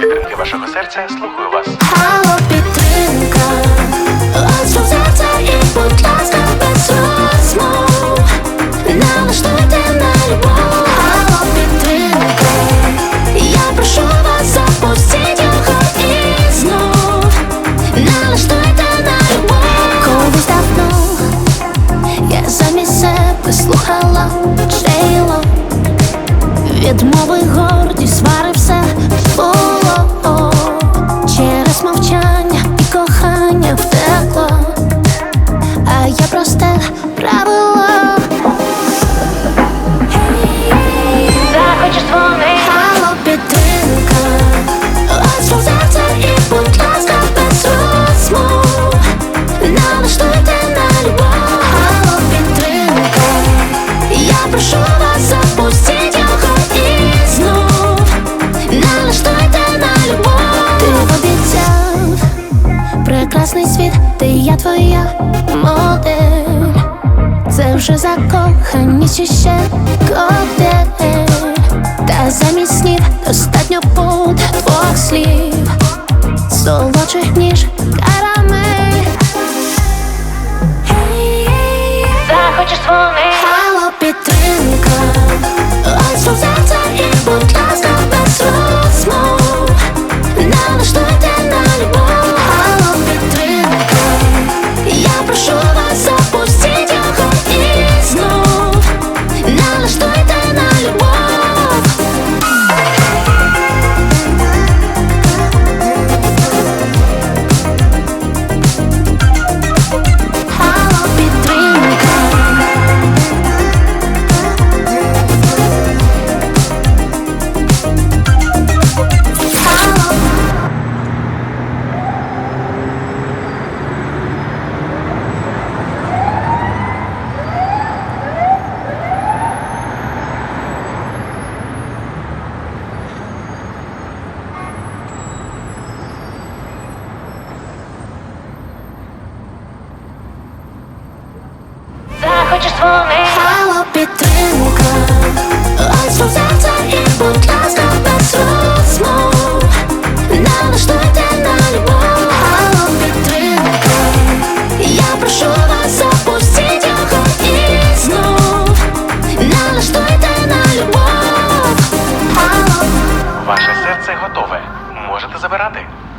підтримки вашого серця, слухаю вас. Алло, підтримка, ось серця і, будь ласка, без розмов. Налаштуйте на любов. Алло, підтримка, я прошу вас, запустіть його і знов. Налаштуйте на любов. Колись давно я замість себе слухала Джейло. Відмови, гордість, свари, все було через мовчання і кохання втекло, а я просте правило. Захочеш дзвони. Алло, підтримка, ось серця і, будь ласка, без розмов. Налаштуйте на любов. Алло, підтримка, я прошу вас, запустіть його і знов. Налаштуйте на любов. Ти обіцяв прекрасний світ, ти я твоя модель. Це вже закоханість чи ще коктейль. Та замість снів достатньо буде твоїх слів, солодших ніж карамель. Захочеш дзвони. Алло, підтримка, ось серця і, будь ласка, без розмов. Налаштуйте на любов. Алло, підтримка, я прошу вас, запустіть його і знов. Налаштуйте на любов. Алло, підтримка. Алло. Захочеш дзвони. Алло, підтримка, ось серця і, будь ласка, без розмов. Налаштуйте на любов. Алло, підтримка, я прошу вас, запустіть його і знов. Налаштуйте на любов. Алло. Ваше серце готове. Можете забирати.